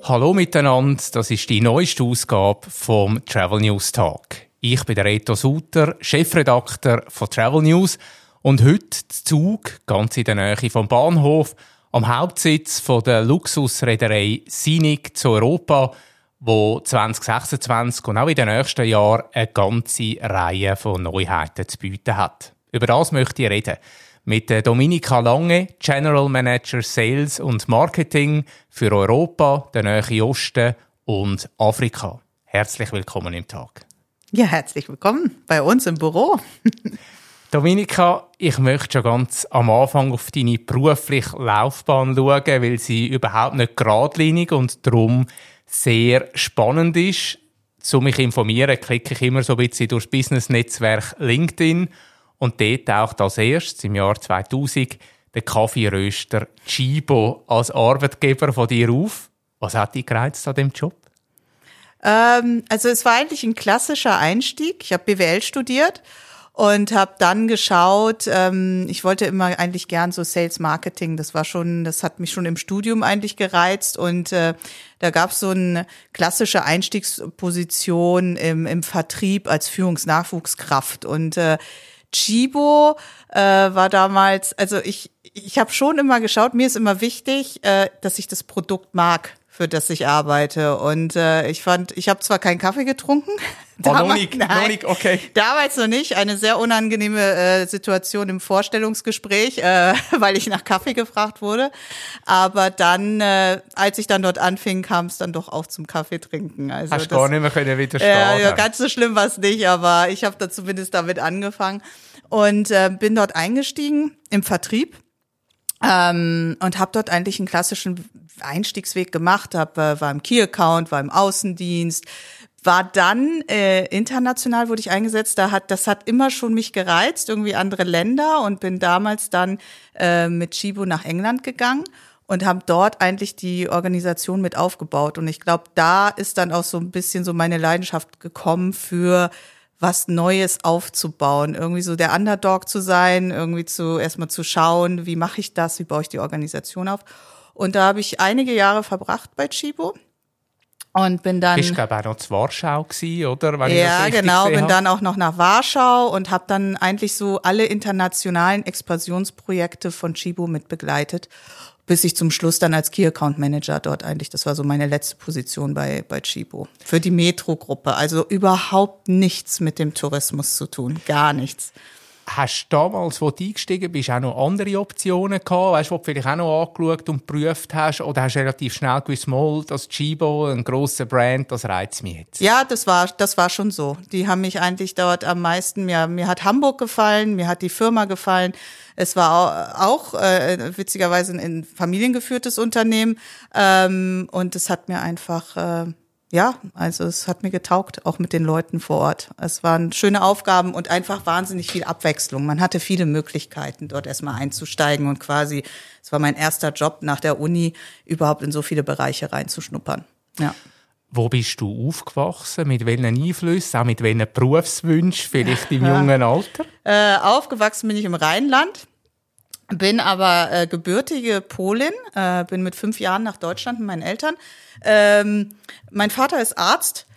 Hallo miteinander, das ist die neueste Ausgabe vom Travel News Tag. Ich bin der Reto Suter, Chefredakteur von Travel News und heute Zug, ganz in der Nähe vom Bahnhof, am Hauptsitz von der Luxusreederei Sinig zu Europa, wo 2026 und auch in den nächsten Jahren eine ganze Reihe von Neuheiten zu bieten hat. Über das möchte ich reden. Mit Dominika Lange, General Manager Sales und Marketing für Europa, den Nahen Osten und Afrika. Herzlich willkommen im Tag. Ja, herzlich willkommen bei uns im Büro. Dominika, ich möchte schon ganz am Anfang auf deine berufliche Laufbahn schauen, weil sie überhaupt nicht geradlinig und darum sehr spannend ist. Um mich zu informieren, klicke ich immer so ein bisschen durchs Business-Netzwerk LinkedIn. Und dort taucht als erstes im Jahr 2000 der Kaffeeröster Tchibo als Arbeitgeber von dir auf. Was hat dich gereizt an diesem Job? Also es war eigentlich ein klassischer Einstieg. Ich habe BWL studiert und habe dann geschaut, ich wollte immer eigentlich gern so Sales Marketing, das hat mich schon im Studium eigentlich gereizt und da gab es so eine klassische Einstiegsposition im Vertrieb als Führungsnachwuchskraft und Tchibo war damals, also ich habe schon immer geschaut, mir ist immer wichtig, dass ich das Produkt mag, für das ich arbeite. Und ich habe zwar keinen Kaffee getrunken. Noch nicht, okay. Damals noch nicht. Eine sehr unangenehme Situation im Vorstellungsgespräch, weil ich nach Kaffee gefragt wurde. Aber dann, als ich dann dort anfing, kam es dann doch auch zum Kaffee trinken. Also hast du gar nicht mehr widerstehen. Ja, ganz so schlimm war es nicht, aber ich habe da zumindest damit angefangen. Und bin dort eingestiegen im Vertrieb. Und habe dort eigentlich einen klassischen Einstiegsweg gemacht, war im Key-Account, war im Außendienst, war dann international wurde ich eingesetzt, das hat immer schon mich gereizt, irgendwie andere Länder und bin damals dann mit Tchibo nach England gegangen und haben dort eigentlich die Organisation mit aufgebaut und ich glaube, da ist dann auch so ein bisschen so meine Leidenschaft gekommen für was Neues aufzubauen, irgendwie so der Underdog zu sein, irgendwie erstmal zu schauen, wie mache ich das, wie baue ich die Organisation auf. Und da habe ich einige Jahre verbracht bei Tchibo und bin dann... Bist du, glaube ich, auch noch zu Warschau gewesen, oder? Wenn ja, genau, bin dann auch noch nach Warschau und habe dann eigentlich so alle internationalen Expansionsprojekte von Tchibo mit begleitet, bis ich zum Schluss dann als Key Account Manager dort eigentlich, das war so meine letzte Position bei Tchibo. Für die Metro-Gruppe, also überhaupt nichts mit dem Tourismus zu tun, gar nichts. Hast du damals, als du eingestiegen bist, auch noch andere Optionen gehabt? Weißt du, die du vielleicht auch noch angeschaut und geprüft hast? Oder hast du relativ schnell gewusst, mal, das Tchibo, ein grosser Brand, das reizt mich jetzt? Ja, das war schon so. Die haben mich eigentlich dort am meisten, mir hat Hamburg gefallen, mir hat die Firma gefallen. Es war auch witzigerweise ein familiengeführtes Unternehmen. Und es hat mir einfach... also es hat mir getaugt, auch mit den Leuten vor Ort. Es waren schöne Aufgaben und einfach wahnsinnig viel Abwechslung. Man hatte viele Möglichkeiten, dort erstmal einzusteigen und quasi, es war mein erster Job nach der Uni, überhaupt in so viele Bereiche reinzuschnuppern. Ja. Wo bist du aufgewachsen? Mit welchen Einflüssen? Auch mit welchen Berufswünschen? Vielleicht im jungen Alter? Aufgewachsen bin ich im Rheinland. Bin aber gebürtige Polin, bin mit 5 Jahren nach Deutschland mit meinen Eltern. Mein Vater ist Arzt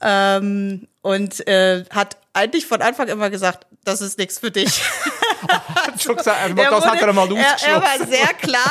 und hat eigentlich von Anfang immer gesagt, das ist nichts für dich. Schon gesagt, hat er mal ausgeschlossen. Er war sehr klar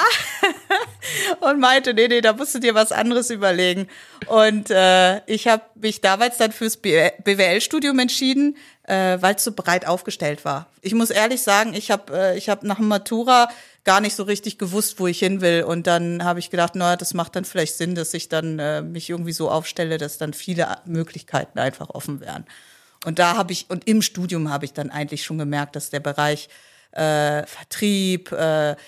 und meinte, nee, da musst du dir was anderes überlegen. Und ich habe mich damals dann fürs BWL-Studium entschieden, weil es so breit aufgestellt war. Ich muss ehrlich sagen, ich hab nach dem Matura gar nicht so richtig gewusst, wo ich hin will. Und dann habe ich gedacht, das macht dann vielleicht Sinn, dass ich dann mich irgendwie so aufstelle, dass dann viele Möglichkeiten einfach offen wären. Und im Studium habe ich dann eigentlich schon gemerkt, dass der Bereich Vertrieb,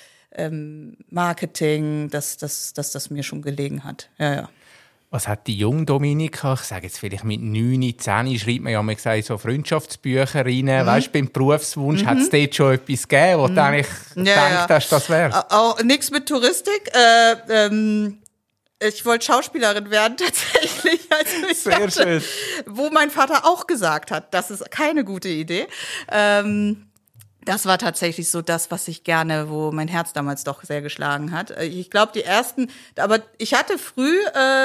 Marketing, dass das mir schon gelegen hat. Ja. Was hat die junge Dominika, ich sage jetzt vielleicht mit 9, 10, schreibt man ja mal gesagt, so Freundschaftsbücher rein. Weißt du, beim Berufswunsch hat es dort schon etwas gegeben, wo du eigentlich gedacht hast, das wär's? Auch nichts mit Touristik. Ich wollte Schauspielerin werden, tatsächlich. Also Sehr schön. Wo mein Vater auch gesagt hat, das ist keine gute Idee. Das war tatsächlich so das, was ich gerne, wo mein Herz damals doch sehr geschlagen hat. Ich glaube, die ersten, aber ich hatte früh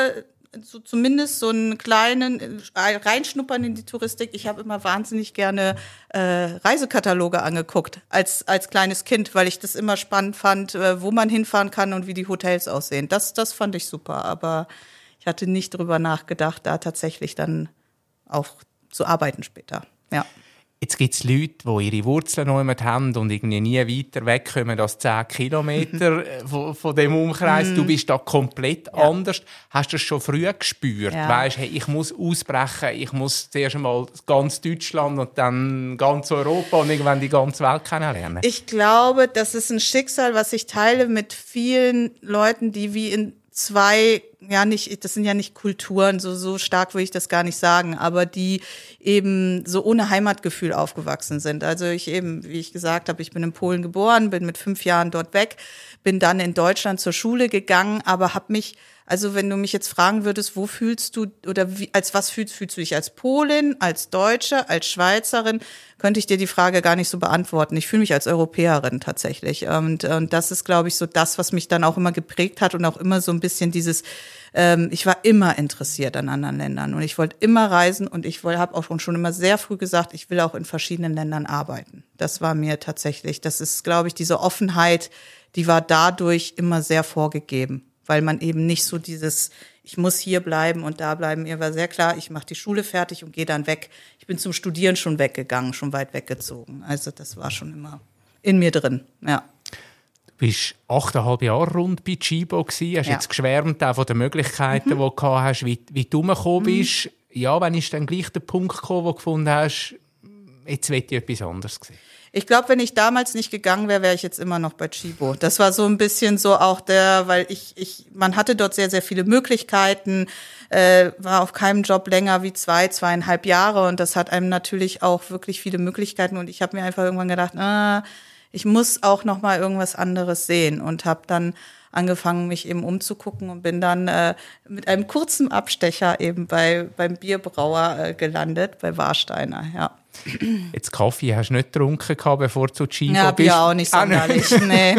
so zumindest so einen kleinen Reinschnuppern in die Touristik. Ich habe immer wahnsinnig gerne Reisekataloge angeguckt als kleines Kind, weil ich das immer spannend fand, wo man hinfahren kann und wie die Hotels aussehen. Das fand ich super, aber ich hatte nicht drüber nachgedacht, da tatsächlich dann auch zu arbeiten später. Ja. Jetzt gibt es Leute, die ihre Wurzeln noch jemand haben und irgendwie nie weiter wegkommen als 10 Kilometer von dem Umkreis. Du bist da komplett anders. Hast du das schon früh gespürt? Ja. Weisst, hey, ich muss ausbrechen, ich muss zuerst einmal ganz Deutschland und dann ganz Europa und irgendwann die ganze Welt kennenlernen? Ich glaube, das ist ein Schicksal, was ich teile mit vielen Leuten, die wie in zwei, das sind ja nicht Kulturen, so stark würde ich das gar nicht sagen, aber die eben so ohne Heimatgefühl aufgewachsen sind. Also ich eben, wie ich gesagt habe, ich bin in Polen geboren, bin mit 5 Jahren dort weg, bin dann in Deutschland zur Schule gegangen, aber habe mich, also wenn du mich jetzt fragen würdest, wo fühlst du oder als was fühlst du dich? Als Polin, als Deutsche, als Schweizerin? Könnte ich dir die Frage gar nicht so beantworten. Ich fühle mich als Europäerin tatsächlich. Und das ist, glaube ich, so das, was mich dann auch immer geprägt hat und auch immer so ein bisschen dieses, ich war immer interessiert an anderen Ländern und ich wollte immer reisen und ich habe auch schon immer sehr früh gesagt, ich will auch in verschiedenen Ländern arbeiten. Das war mir tatsächlich, das ist, glaube ich, diese Offenheit, die war dadurch immer sehr vorgegeben. Weil man eben nicht so dieses, ich muss hier bleiben und da bleiben. Mir war sehr klar, ich mache die Schule fertig und gehe dann weg. Ich bin zum Studieren schon weggegangen, schon weit weggezogen. Also das war schon immer in mir drin, ja. Du bist 8,5 Jahre rund bei Tchibo gewesen. Hast jetzt geschwärmt auch von den Möglichkeiten, die du gehabt hast, wie du rumgekommen bist. Ja, wann ist dann gleich der Punkt gekommen, wo du gefunden hast, jetzt will ich etwas anderes sehen? Ich glaube, wenn ich damals nicht gegangen wäre, wäre ich jetzt immer noch bei Tchibo. Das war so ein bisschen so auch weil man hatte dort sehr, sehr viele Möglichkeiten, war auf keinem Job länger wie 2,5 Jahre und das hat einem natürlich auch wirklich viele Möglichkeiten und ich habe mir einfach irgendwann gedacht, ich muss auch noch mal irgendwas anderes sehen und habe dann angefangen, mich eben umzugucken und bin dann mit einem kurzen Abstecher eben beim Bierbrauer gelandet, bei Warsteiner, ja. Jetzt Kaffee hast du nicht getrunken, bevor du zu Tchibo ja, bist? Ja, Bier auch nicht sonderlich, nee.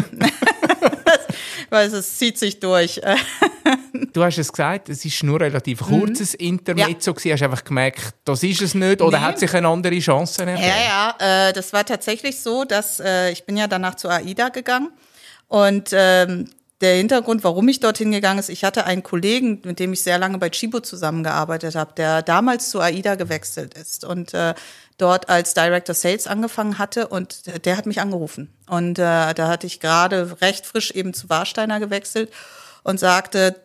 Weil es zieht sich durch. Du hast es gesagt, es ist nur ein relativ kurzes Intermezzo gewesen. Hast du einfach gemerkt, das ist es nicht? Oder hat sich eine andere Chance ergeben? Ja, das war tatsächlich so, dass ich bin ja danach zu AIDA gegangen und der Hintergrund, warum ich dorthin gegangen ist, ich hatte einen Kollegen, mit dem ich sehr lange bei Tchibo zusammengearbeitet habe, der damals zu AIDA gewechselt ist und dort als Director Sales angefangen hatte und der hat mich angerufen. Und da hatte ich gerade recht frisch eben zu Warsteiner gewechselt und sagte,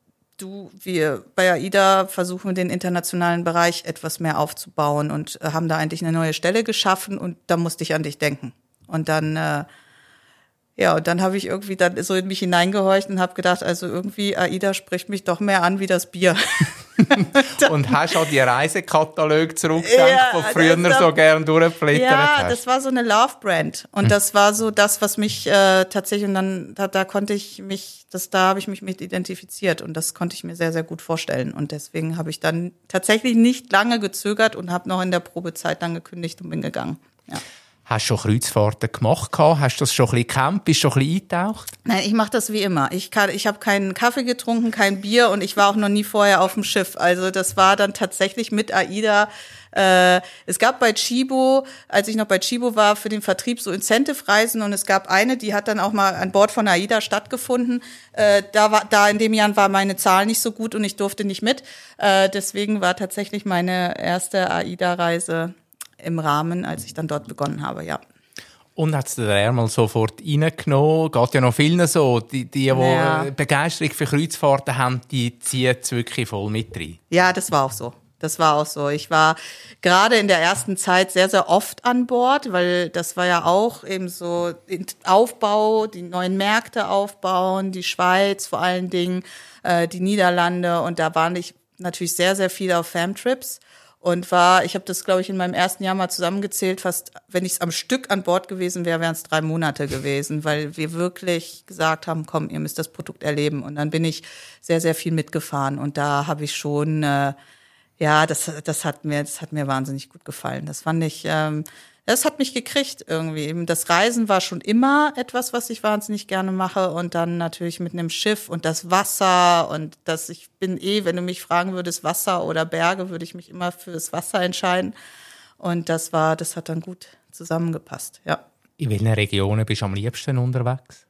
wir bei AIDA versuchen den internationalen Bereich etwas mehr aufzubauen und haben da eigentlich eine neue Stelle geschaffen und da musste ich an dich denken. Und dann und dann habe ich irgendwie dann so in mich hineingehorcht und habe gedacht, also irgendwie AIDA spricht mich doch mehr an wie das Bier. Und hast auch die Reisekataloge zurückgedacht, die früher so gern durchblättert hast? Ja, das war so eine Love-Brand. Und das war so das, was mich tatsächlich, und dann da konnte ich mich, da habe ich mich mit identifiziert und das konnte ich mir sehr, sehr gut vorstellen. Und deswegen habe ich dann tatsächlich nicht lange gezögert und habe noch in der Probezeit dann gekündigt und bin gegangen. Ja. Hast du schon Kreuzfahrten gemacht? Hast du das schon ein bisschen gekämpft? Bist du schon ein bisschen eingetaucht? Nein, ich mache das wie immer. Ich habe keinen Kaffee getrunken, kein Bier und ich war auch noch nie vorher auf dem Schiff. Also das war dann tatsächlich mit AIDA. Es gab bei Tchibo, als ich noch bei Tchibo war, für den Vertrieb so Incentive-Reisen und es gab eine, die hat dann auch mal an Bord von AIDA stattgefunden. Da in dem Jahr war meine Zahl nicht so gut und ich durfte nicht mit. Deswegen war tatsächlich meine erste AIDA-Reise im Rahmen, als ich dann dort begonnen habe, ja. Und hat es dir einmal sofort reingenommen? Geht ja noch vielen so. Die Begeisterung für Kreuzfahrten haben, die ziehen es wirklich voll mit rein. Ja, das war auch so. Ich war gerade in der ersten Zeit sehr, sehr oft an Bord, weil das war ja auch eben so Aufbau, die neuen Märkte aufbauen, die Schweiz vor allen Dingen, die Niederlande. Und da war ich natürlich sehr, sehr viel auf Famtrips. Und ich habe das, glaube ich, in meinem ersten Jahr mal zusammengezählt, fast, wenn ich es am Stück an Bord gewesen wäre, wären es 3 Monate gewesen, weil wir wirklich gesagt haben, komm, ihr müsst das Produkt erleben. Und dann bin ich sehr, sehr viel mitgefahren. Und da habe ich schon, das hat mir wahnsinnig gut gefallen. Das fand ich das hat mich gekriegt irgendwie. Eben das Reisen war schon immer etwas, was ich wahnsinnig gerne mache und dann natürlich mit einem Schiff und das Wasser und ich bin wenn du mich fragen würdest, Wasser oder Berge, würde ich mich immer für das Wasser entscheiden. Und das hat dann gut zusammengepasst, ja. In welchen Regionen bist du am liebsten unterwegs?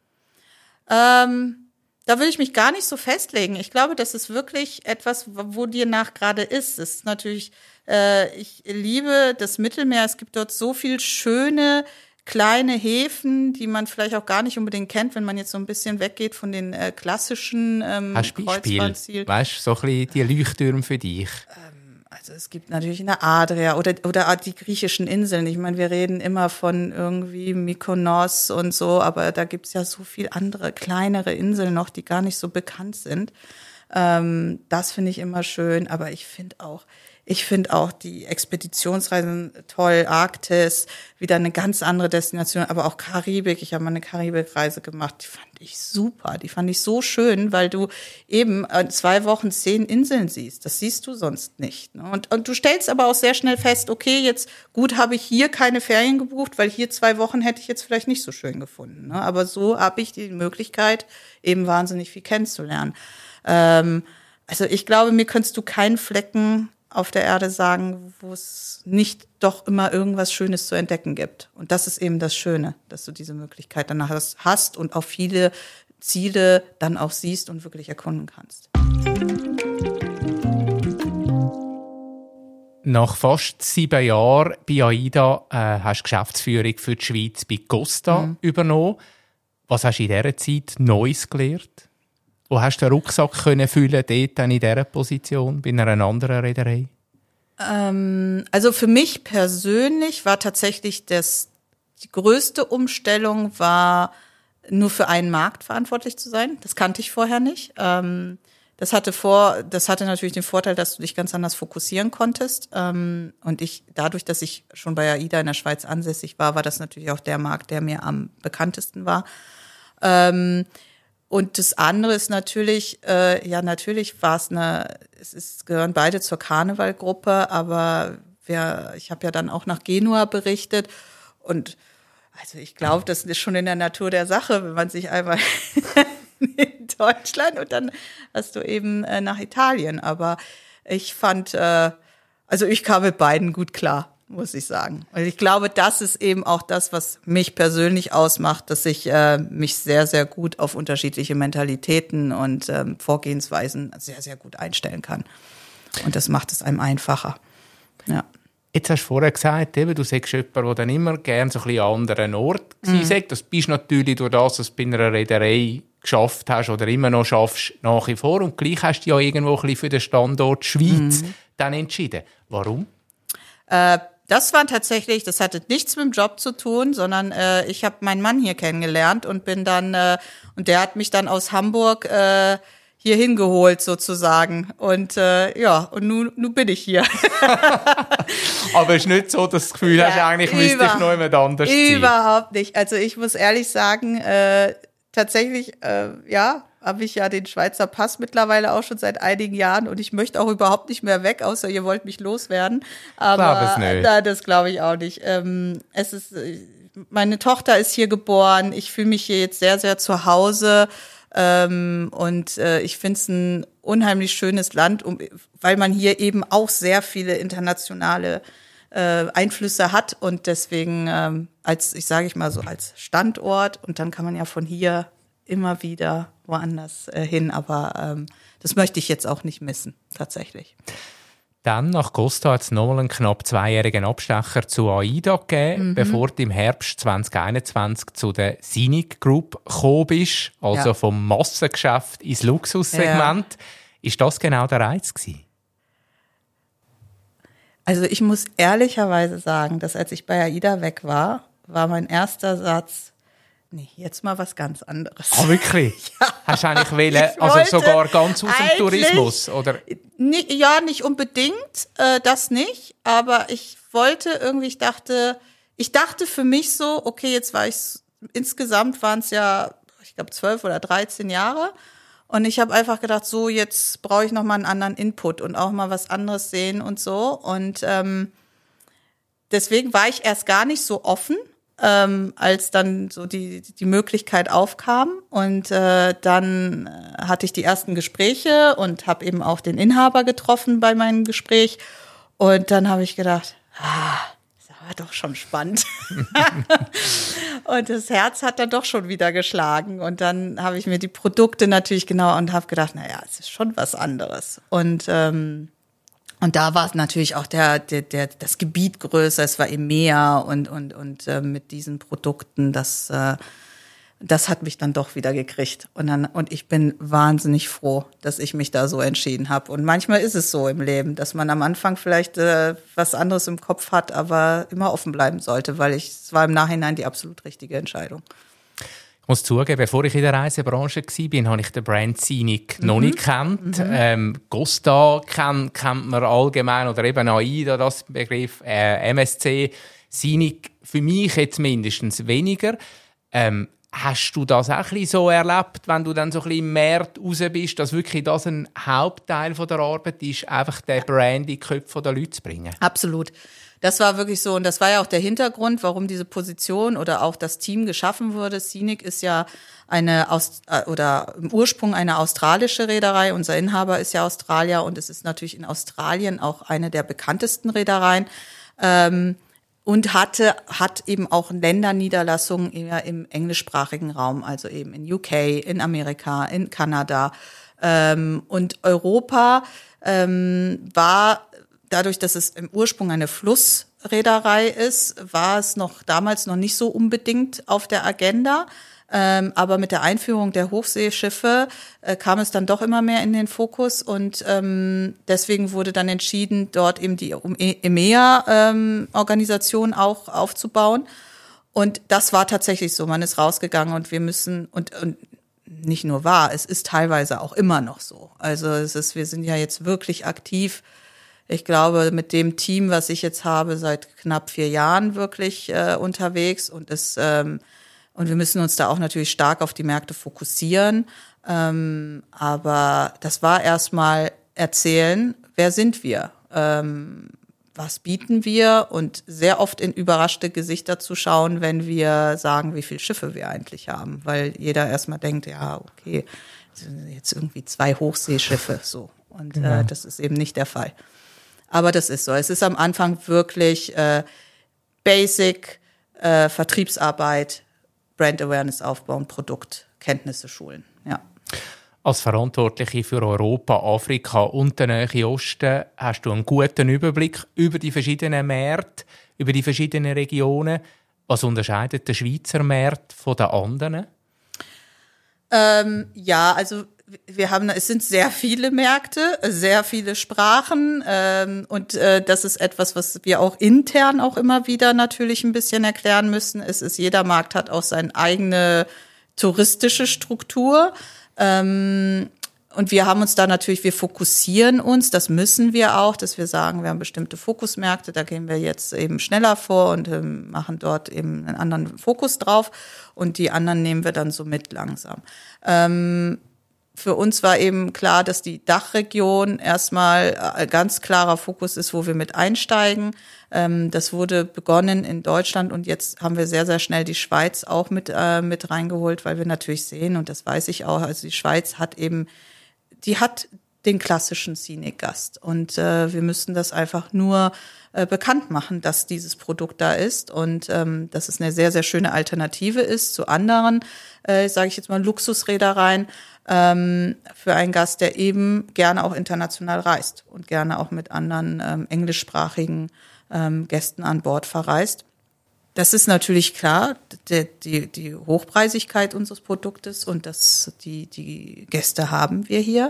Da will ich mich gar nicht so festlegen. Ich glaube, das ist wirklich etwas, wo dir nach gerade ist. Es ist natürlich, ich liebe das Mittelmeer. Es gibt dort so viel schöne kleine Häfen, die man vielleicht auch gar nicht unbedingt kennt, wenn man jetzt so ein bisschen weggeht von den klassischen Kreuzfahrtzielen. Weißt du, so ein bisschen die Leuchttürme für dich? Also es gibt natürlich eine Adria oder die griechischen Inseln. Ich meine, wir reden immer von irgendwie Mykonos und so, aber da gibt's ja so viel andere, kleinere Inseln noch, die gar nicht so bekannt sind. Das finde ich immer schön, aber ich finde auch die Expeditionsreisen toll, Arktis, wieder eine ganz andere Destination, aber auch Karibik. Ich habe mal eine Karibikreise gemacht, die fand ich super, die fand ich so schön, weil du eben 2 Wochen 10 Inseln siehst. Das siehst du sonst nicht. Ne? Und du stellst aber auch sehr schnell fest, okay, jetzt gut habe ich hier keine Ferien gebucht, weil hier 2 Wochen hätte ich jetzt vielleicht nicht so schön gefunden. Ne? Aber so habe ich die Möglichkeit, eben wahnsinnig viel kennenzulernen. Also ich glaube, mir könntest du keinen Flecken auf der Erde sagen, wo es nicht doch immer irgendwas Schönes zu entdecken gibt. Und das ist eben das Schöne, dass du diese Möglichkeit danach hast und auch viele Ziele dann auch siehst und wirklich erkunden kannst. Nach fast 7 Jahren bei AIDA hast du Geschäftsführung für die Schweiz bei Costa übernommen. Was hast du in dieser Zeit Neues gelernt? Wo hast du den Rucksack können füllen, dort dann in dieser Position, bei einer anderen Reederei? Also für mich persönlich war tatsächlich die größte Umstellung war, nur für einen Markt verantwortlich zu sein. Das kannte ich vorher nicht. Das hatte natürlich den Vorteil, dass du dich ganz anders fokussieren konntest. Und dadurch, dass ich schon bei AIDA in der Schweiz ansässig war, war das natürlich auch der Markt, der mir am bekanntesten war. Und das andere ist natürlich, natürlich gehören beide zur Karnevalgruppe, aber ich habe ja dann auch nach Genua berichtet und also ich glaube, das ist schon in der Natur der Sache, wenn man sich einmal in Deutschland und dann hast du eben nach Italien, aber ich fand, ich kam mit beiden gut klar, muss ich sagen. Und ich glaube, das ist eben auch das, was mich persönlich ausmacht, dass ich mich sehr, sehr gut auf unterschiedliche Mentalitäten und Vorgehensweisen sehr, sehr gut einstellen kann. Und das macht es einem einfacher. Ja. Jetzt hast du vorher gesagt, eben, du sagst jemand, der dann immer gerne so ein bisschen an anderen Ort war. Das bist natürlich durch das, dass du bei einer Reederei geschafft hast oder immer noch schaffst, nach wie vor. Und gleich hast du ja irgendwo ein bisschen für den Standort Schweiz dann entschieden. Warum? Das hatte nichts mit dem Job zu tun, sondern ich habe meinen Mann hier kennengelernt und bin dann und der hat mich dann aus Hamburg hier hingeholt sozusagen und und nun bin ich hier. Aber es ist nicht so, dass du das Gefühl hast, eigentlich müsste ich noch jemand anders sein. Überhaupt nicht. Also ich muss ehrlich sagen, tatsächlich habe ich ja den Schweizer Pass mittlerweile auch schon seit einigen Jahren und ich möchte auch überhaupt nicht mehr weg, außer ihr wollt mich loswerden. Aber das glaube ich auch nicht. Meine Tochter ist hier geboren. Ich fühle mich hier jetzt sehr, sehr zu Hause. Und ich finde es ein unheimlich schönes Land, weil man hier eben auch sehr viele internationale Einflüsse hat und deswegen als Standort und dann kann man ja von hier immer wieder woanders hin, aber das möchte ich jetzt auch nicht missen, tatsächlich. Dann nach Costa hat es nochmal einen knapp 2-jährigen Abstecher zu AIDA gegeben, bevor du im Herbst 2021 zu der Scenic Group gekommen bist, also vom Massengeschäft ins Luxussegment. Ja. Ist das genau der Reiz gewesen? Also ich muss ehrlicherweise sagen, dass als ich bei AIDA weg war, war mein erster Satz, nee, jetzt mal was ganz anderes. Ah, wirklich? Ja. Hast du eigentlich sogar ganz aus dem Tourismus, oder? Nicht unbedingt, das nicht, aber ich dachte für mich so, okay, jetzt insgesamt waren es ja, ich glaube 12 oder 13 Jahre und ich habe einfach gedacht, so jetzt brauche ich noch mal einen anderen Input und auch mal was anderes sehen und so und deswegen war ich erst gar nicht so offen, als dann so die Möglichkeit aufkam. Und dann hatte ich die ersten Gespräche und habe eben auch den Inhaber getroffen bei meinem Gespräch. Und dann habe ich gedacht, das war doch schon spannend. Und das Herz hat dann doch schon wieder geschlagen. Und dann habe ich mir die Produkte natürlich genau und habe gedacht, naja, es ist schon was anderes. Und da war natürlich auch das Gebiet größer, es war EMEA und mit diesen Produkten, das hat mich dann doch wieder gekriegt. Und ich bin wahnsinnig froh, dass ich mich da so entschieden habe. Und manchmal ist es so im Leben, dass man am Anfang vielleicht was anderes im Kopf hat, aber immer offen bleiben sollte, weil es war im Nachhinein die absolut richtige Entscheidung. Ich muss zugeben, bevor ich in der Reisebranche war, habe ich den Brand Scenic noch nicht gekannt. Costa kennt man allgemein, oder eben AIDA, das Begriff, MSC. Scenic für mich jetzt mindestens weniger. Hast du das auch ein bisschen so erlebt, wenn du dann so ein bisschen im Markt raus bist, dass wirklich das ein Hauptteil von der Arbeit ist, einfach den Brand in die Köpfe der Leute zu bringen? Absolut. Das war wirklich so, und das war ja auch der Hintergrund, warum diese Position oder auch das Team geschaffen wurde. Scenic ist ja im Ursprung eine australische Reederei. Unser Inhaber ist ja Australier und es ist natürlich in Australien auch eine der bekanntesten Reedereien. Und hat eben auch Länderniederlassungen eher im englischsprachigen Raum, also eben in UK, in Amerika, in Kanada. Und Europa war, dadurch, dass es im Ursprung eine Flussreederei ist, war es damals noch nicht so unbedingt auf der Agenda. Aber mit der Einführung der Hochseeschiffe kam es dann doch immer mehr in den Fokus und deswegen wurde dann entschieden, dort eben die EMEA-Organisation auch aufzubauen. Und das war tatsächlich so. Man ist rausgegangen und wir müssen und nicht nur es ist teilweise auch immer noch so. Also wir sind ja jetzt wirklich aktiv. Ich glaube, mit dem Team, was ich jetzt habe, seit knapp 4 Jahren wirklich unterwegs und wir müssen uns da auch natürlich stark auf die Märkte fokussieren. Aber das war erstmal erzählen, wer sind wir? Was bieten wir? Und sehr oft in überraschte Gesichter zu schauen, wenn wir sagen, wie viele Schiffe wir eigentlich haben. Weil jeder erstmal denkt, ja, okay, jetzt irgendwie 2 Hochseeschiffe, so. Und das ist eben nicht der Fall. Aber das ist so. Es ist am Anfang wirklich Basic, Vertriebsarbeit, Brand Awareness aufbauen, Produktkenntnisse schulen. Ja. Als Verantwortliche für Europa, Afrika und den Nahen Osten hast du einen guten Überblick über die verschiedenen Märkte, über die verschiedenen Regionen. Was unterscheidet den Schweizer Markt von den anderen? Ja, also es sind sehr viele Märkte, sehr viele Sprachen und das ist etwas, was wir auch intern auch immer wieder natürlich ein bisschen erklären müssen. Jeder Markt hat auch seine eigene touristische Struktur und wir haben uns da natürlich, wir fokussieren uns, das müssen wir auch, dass wir sagen, wir haben bestimmte Fokusmärkte, da gehen wir jetzt eben schneller vor und machen dort eben einen anderen Fokus drauf und die anderen nehmen wir dann so mit langsam. Für uns war eben klar, dass die Dachregion erstmal ein ganz klarer Fokus ist, wo wir mit einsteigen. Das wurde begonnen in Deutschland und jetzt haben wir sehr, sehr schnell die Schweiz auch mit reingeholt, weil wir natürlich sehen, und das weiß ich auch, also die Schweiz hat den klassischen Scenic-Gast und wir müssen das einfach nur bekannt machen, dass dieses Produkt da ist und dass es eine sehr, sehr schöne Alternative ist zu anderen, sage ich jetzt mal, Luxusreedereien, für einen Gast, der eben gerne auch international reist und gerne auch mit anderen englischsprachigen Gästen an Bord verreist. Das ist natürlich klar, die Hochpreisigkeit unseres Produktes und die Gäste haben wir hier.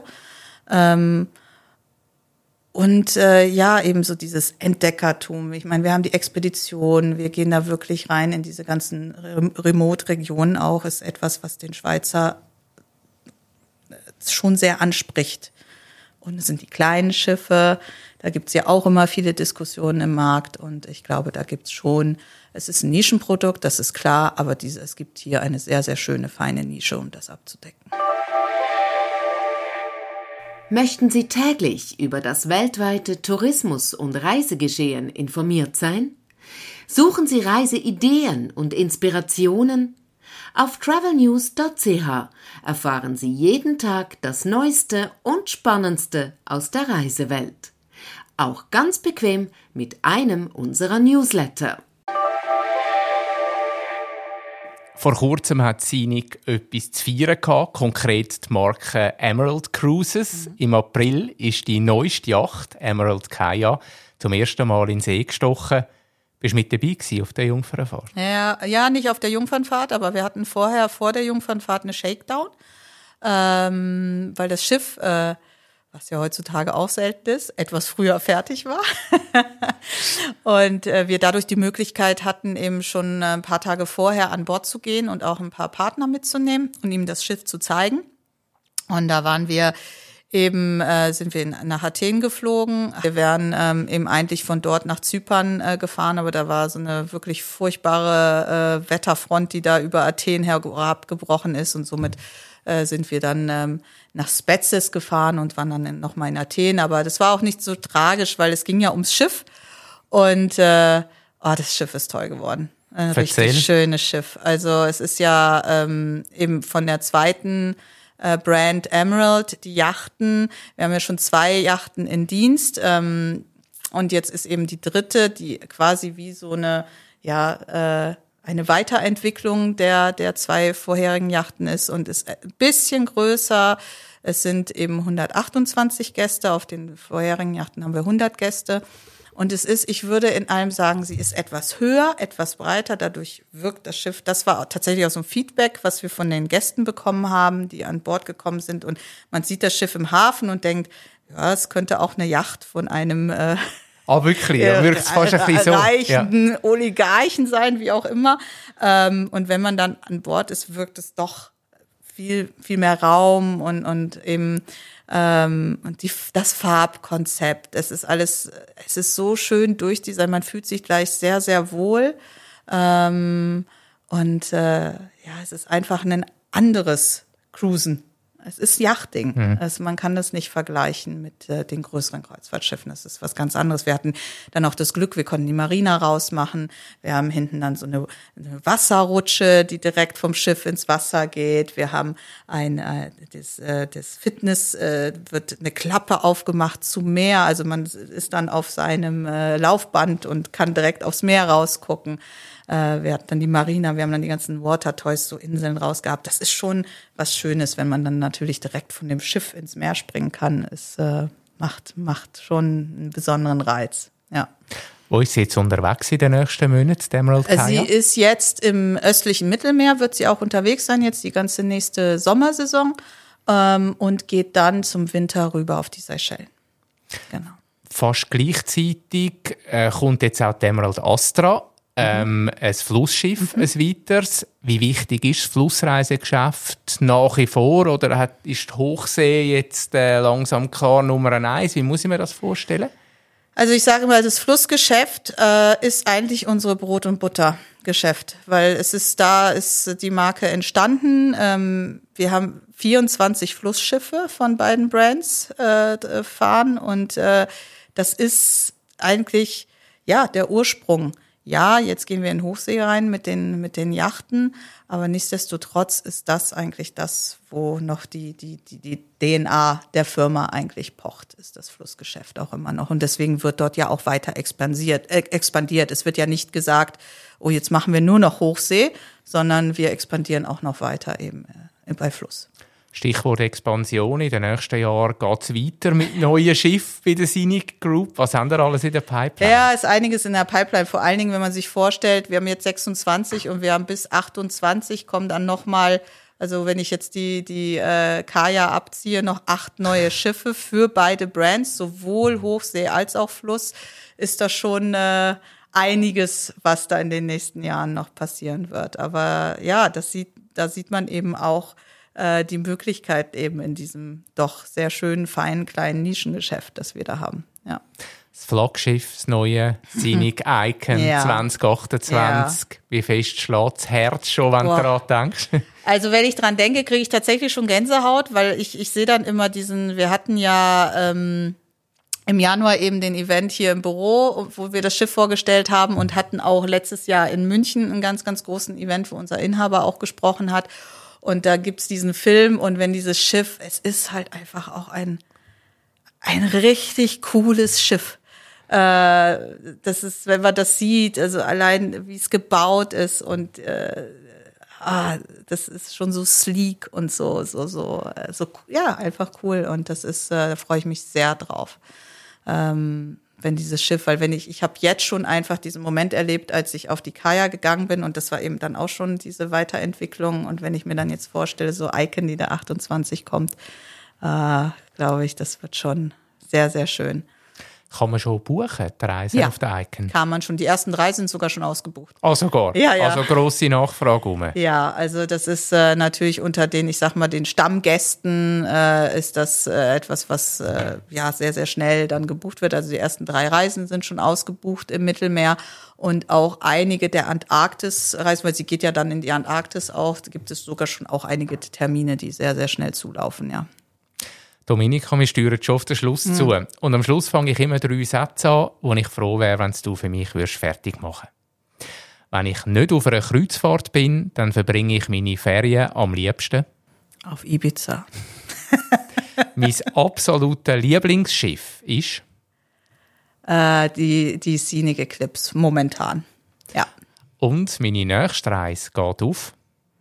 Eben so dieses Entdeckertum. Ich meine, wir haben die Expedition, wir gehen da wirklich rein in diese ganzen Remote-Regionen auch, ist etwas, was den Schweizer schon sehr anspricht. Und es sind die kleinen Schiffe, da gibt's ja auch immer viele Diskussionen im Markt und ich glaube, da gibt's schon, es ist ein Nischenprodukt, das ist klar, aber es gibt hier eine sehr, sehr schöne, feine Nische, um das abzudecken. Möchten Sie täglich über das weltweite Tourismus- und Reisegeschehen informiert sein? Suchen Sie Reiseideen und Inspirationen? Auf travelnews.ch erfahren Sie jeden Tag das Neueste und Spannendste aus der Reisewelt. Auch ganz bequem mit einem unserer Newsletter. Vor kurzem hat Sinig etwas zu feiern gehabt, konkret die Marke Emerald Cruises. Im April ist die neueste Yacht, Emerald Kaya, zum ersten Mal in den See gestochen. Bist du mit dabei gewesen auf der Jungfernfahrt? Ja, nicht auf der Jungfernfahrt, aber wir hatten vor der Jungfernfahrt eine Shakedown, weil das Schiff, was ja heutzutage auch selten ist, etwas früher fertig war. Und wir dadurch die Möglichkeit hatten, eben schon ein paar Tage vorher an Bord zu gehen und auch ein paar Partner mitzunehmen und ihm das Schiff zu zeigen. Und da waren wir sind wir nach Athen geflogen. Wir wären eben eigentlich von dort nach Zypern gefahren, aber da war so eine wirklich furchtbare Wetterfront, die da über Athen herabgebrochen ist, und somit sind wir dann nach Spetses gefahren und waren dann nochmal in Athen. Aber das war auch nicht so tragisch, weil es ging ja ums Schiff. Und das Schiff ist toll geworden. Ein richtig schönes Schiff. Also es ist ja eben von der zweiten Brand Emerald, die Yachten. Wir haben ja schon 2 Yachten in Dienst. Und jetzt ist eben die dritte, die quasi wie so eine Weiterentwicklung der 2 vorherigen Yachten ist und ist ein bisschen größer. Es sind eben 128 Gäste. Auf den vorherigen Yachten haben wir 100 Gäste. Und ich würde in allem sagen, sie ist etwas höher, etwas breiter. Dadurch wirkt das Schiff, das war tatsächlich auch so ein Feedback, was wir von den Gästen bekommen haben, die an Bord gekommen sind. Und man sieht das Schiff im Hafen und denkt, ja, es könnte auch eine Yacht von einem wirklich? Wirkt es fast ein bisschen so. Reichen Oligarchen sein, wie auch immer. Und wenn man dann an Bord ist, wirkt es doch viel, viel mehr Raum und eben das Farbkonzept. Es ist so schön durchdesignt, man fühlt sich gleich sehr, sehr wohl. Es ist einfach ein anderes Cruisen. Es ist Yachting. Man kann das nicht vergleichen mit den größeren Kreuzfahrtschiffen. Das ist was ganz anderes. Wir hatten dann auch das Glück, wir konnten die Marina rausmachen. Wir haben hinten dann so eine Wasserrutsche, die direkt vom Schiff ins Wasser geht. Wir haben das Fitness, wird eine Klappe aufgemacht zum Meer. Also man ist dann auf seinem Laufband und kann direkt aufs Meer rausgucken. Wir hatten dann die Marina, wir haben dann die ganzen Watertoys, so Inseln rausgehabt. Das ist schon was Schönes, wenn man dann natürlich direkt von dem Schiff ins Meer springen kann. Es macht schon einen besonderen Reiz, ja. Wo ist sie jetzt unterwegs in den nächsten Monaten, die Emerald Kaya? Sie ist jetzt im östlichen Mittelmeer, wird sie auch unterwegs sein, jetzt die ganze nächste Sommersaison, und geht dann zum Winter rüber auf die Seychellen. Genau. Fast gleichzeitig kommt jetzt auch die Emerald Astra. Ein Flussschiff, ein weiteres. Wie wichtig ist das Flussreisegeschäft nach wie vor? Oder ist die Hochsee jetzt langsam klar Nummer 1? Wie muss ich mir das vorstellen? Also ich sage mal, das Flussgeschäft ist eigentlich unsere Brot- und Buttergeschäft, weil da ist die Marke entstanden. Wir haben 24 Flussschiffe von beiden Brands fahren, und das ist eigentlich der Ursprung. Ja, jetzt gehen wir in Hochsee rein mit den Yachten, aber nichtsdestotrotz ist das eigentlich das, wo noch die DNA der Firma eigentlich pocht, ist das Flussgeschäft auch immer noch. Und deswegen wird dort ja auch weiter expandiert. Es wird ja nicht gesagt, oh, jetzt machen wir nur noch Hochsee, sondern wir expandieren auch noch weiter eben bei Fluss. Stichwort Expansion. In den nächsten Jahren geht es weiter mit neuen Schiffen bei der Sinig Group. Was haben wir alles in der Pipeline? Ja, ist einiges in der Pipeline. Vor allen Dingen, wenn man sich vorstellt, wir haben jetzt 26 und wir haben bis 28 kommen dann nochmal, also wenn ich jetzt die Kaya abziehe, noch 8 neue Schiffe für beide Brands, sowohl Hochsee als auch Fluss, ist das schon einiges, was da in den nächsten Jahren noch passieren wird. Aber ja, da sieht man eben auch die Möglichkeit eben in diesem doch sehr schönen, feinen, kleinen Nischengeschäft, das wir da haben. Ja. Das Flaggschiff, das neue Sinig Icon 2028. Ja. Wie fest schlägt das Herz schon, wenn du daran denkst? Also wenn ich dran denke, kriege ich tatsächlich schon Gänsehaut, weil ich sehe dann immer wir hatten ja im Januar eben den Event hier im Büro, wo wir das Schiff vorgestellt haben und hatten auch letztes Jahr in München einen ganz, ganz großen Event, wo unser Inhaber auch gesprochen hat. Und da gibt's diesen Film und wenn dieses Schiff, es ist halt einfach auch ein richtig cooles Schiff. Das ist, wenn man das sieht, also allein wie es gebaut ist und das ist schon so sleek und so ja, einfach cool und das ist, da freue ich mich sehr drauf. Wenn dieses Schiff, weil ich habe jetzt schon einfach diesen Moment erlebt, als ich auf die Kaja gegangen bin und das war eben dann auch schon diese Weiterentwicklung und wenn ich mir dann jetzt vorstelle, so Icon, die da 28 kommt, glaube ich, das wird schon sehr, sehr schön. Kann man schon buchen, die Reise auf der Icon? Kann man schon. Die ersten 3 sind sogar schon ausgebucht. Ah, sogar? Ja. Also grosse Nachfrage rum. Ja, also das ist natürlich unter den, ich sag mal, den Stammgästen ist das etwas, was sehr, sehr schnell dann gebucht wird. Also die ersten 3 Reisen sind schon ausgebucht im Mittelmeer und auch einige der Antarktis-Reisen, weil sie geht ja dann in die Antarktis auch, da gibt es sogar schon auch einige Termine, die sehr, sehr schnell zulaufen, ja. Dominika, wir steuern schon auf den Schluss zu. Und am Schluss fange ich immer 3 Sätze an, wo ich froh wäre, wenn du für mich fertig machen würdest. Wenn ich nicht auf einer Kreuzfahrt bin, dann verbringe ich meine Ferien am liebsten auf Ibiza. Mein absolutes Lieblingsschiff ist? Die Scenic Eclipse momentan. Ja. Und meine nächste Reise geht auf?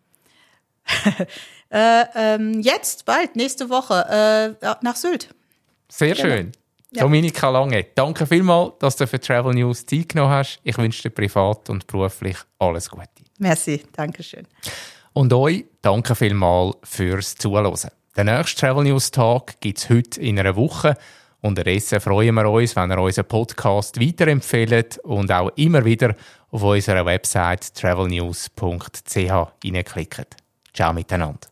Jetzt, bald, nächste Woche, nach Sylt. Sehr schön. Ja. Dominika Lange, danke vielmals, dass du für Travel News Zeit genommen hast. Ich wünsche dir privat und beruflich alles Gute. Merci, danke schön. Und euch danke vielmals fürs Zuhören. Den nächsten Travel News Tag gibt es heute in einer Woche. Unterdessen freuen wir uns, wenn ihr unseren Podcast weiterempfehlt und auch immer wieder auf unserer Website travelnews.ch reinklickt. Ciao miteinander.